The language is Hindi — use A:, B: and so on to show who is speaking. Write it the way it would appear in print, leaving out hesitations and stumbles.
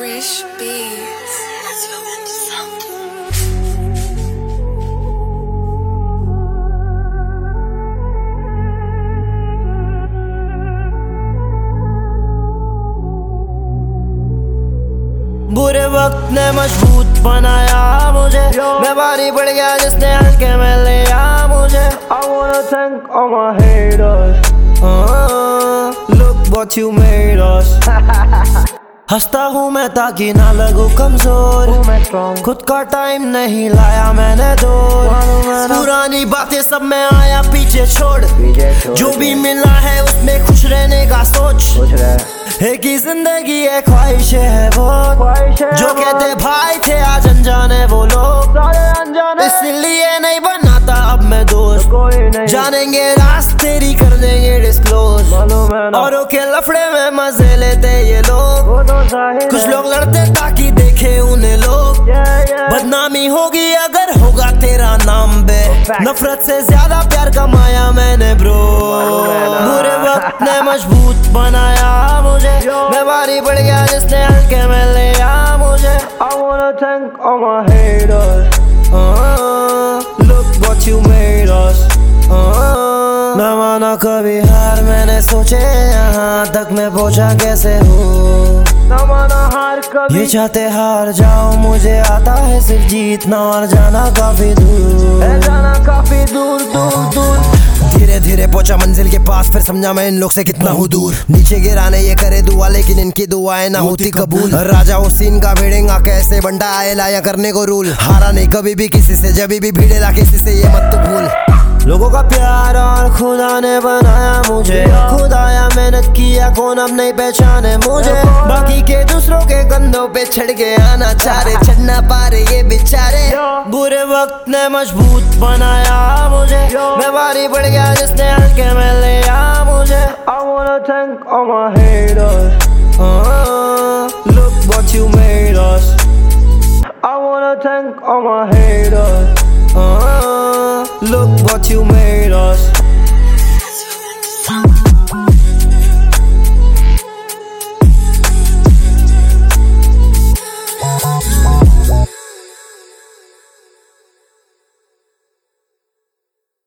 A: Fresh beats. Let's go into something.
B: बुरे वक्त ने मजबूत बनाया मुझे, मैं भारी पड़ गया जिसने हल्के में लिया मुझे। I wanna thank all my haters, look what you made us। हंसता हूँ मैं ताकि ना लगूं कमजोर, खुद का टाइम नहीं लाया मैंने दूर। पुरानी बातें सब मैं आया पीछे छोड़, जो भी मिला है उसमें खुश रहने का सोच। एक ही जिंदगी है ख्वाहिशें है वो, जो कहते भाई थे आज अनजाने वो लोग। इसलिए नहीं बनाता अब मैं दोस्त, जानेंगे रास्ते तेरी कर देंगे डिस्क्लोज। औरों के लफड़े में मजे लेते ये लोग, कुछ लोग लड़ते ताकि देखे उन्हें लोग। बदनामी होगी अगर होगा तेरा नाम बे, नफरत से ज्यादा प्यार कमाया मैंने ब्रो। बुरे वक्त ने मजबूत बनाया मुझे, मैं भारी पड़ गया जिसने हल्के में लिया मुझे। I wanna thank all my haters, look what you made us। न माना कभी हार मैंने सोचे यहाँ तक मैं पहुंचा कैसे हूँ। न माना हार कभी, ये चाहते हार जाओ मुझे आता है सिर्फ जीतना और जाना काफी दूर दूर दूर। धीरे धीरे पहुंचा मंजिल के पास, फिर समझा मैं इन लोग से कितना हूँ दूर। नीचे गिराने ये करे दुआ लेकिन इनकी दुआएं ना होती कबूल। राजा उसीन का भिड़ेगा कैसे बंटा आए लाया करने को रूल। हारा नहीं कभी भी किसी से, जब भी भिड़ेला किसी से ये मत तो भूल। लोगों का प्यार और खुदा ने बनाया मुझे, खुदाया मेहनत किया कौन अब नहीं पहचाने मुझे। बाकी के दूसरों के कंधों पे चढ़ के आना चाह रहे, चढ़ना पा रहे ये बेचारे। बुरे वक्त ने मजबूत बनाया मुझे, मैं भारी पड़ गया जिसने हल्के में लिया मुझे। I wanna thank all my haters, look what you made us। I wanna thank all my haters, look what you made us।